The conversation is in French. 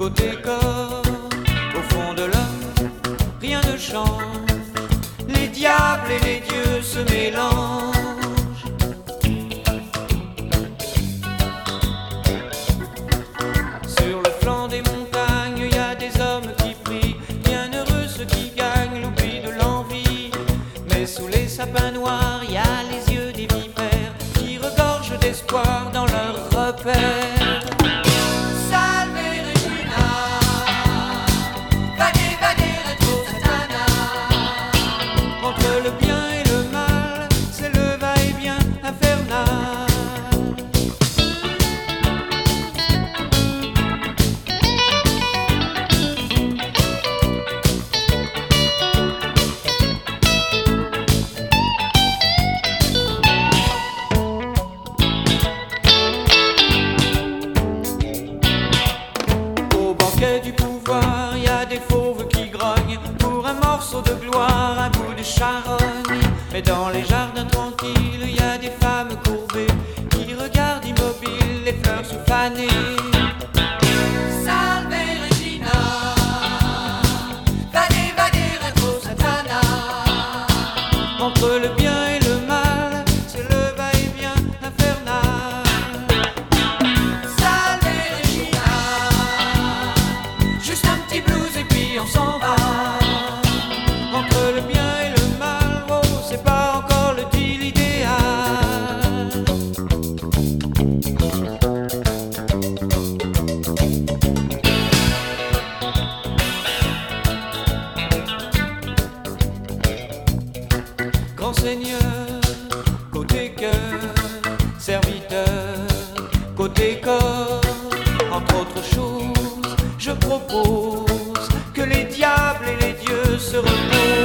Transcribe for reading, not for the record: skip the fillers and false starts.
côté corps, au fond de l'homme, rien ne change. Les diables et les dieux se mélangent. Sur le flanc des montagnes, il y a des hommes qui prient, bienheureux ceux qui gagnent l'oubli de l'envie. Mais sous les sapins noirs, il y a les yeux des vipères qui regorgent d'espoir dans leur repère. Entre le bien et le mal, c'est le va-et-vient infernal. Au banquet du pouvoir, il y a des fauves qui grognent pour un morceau de gloire, un bout de charogne. Mais dans les jardins tranquilles, il y a des femmes courbées qui regardent immobiles les fleurs se faner. Salve Regina, vade, vade, retro Satana. Entre le bien et le mal, c'est le va-et-vient infernal. Salve Regina, juste un petit blues et puis on s'en va. Entre le bien et le mal, oh, c'est pas encore le deal idéal. Grand Seigneur, côté cœur, serviteur, côté corps, entre autres choses, je propose que les diables et les dieux se reposent.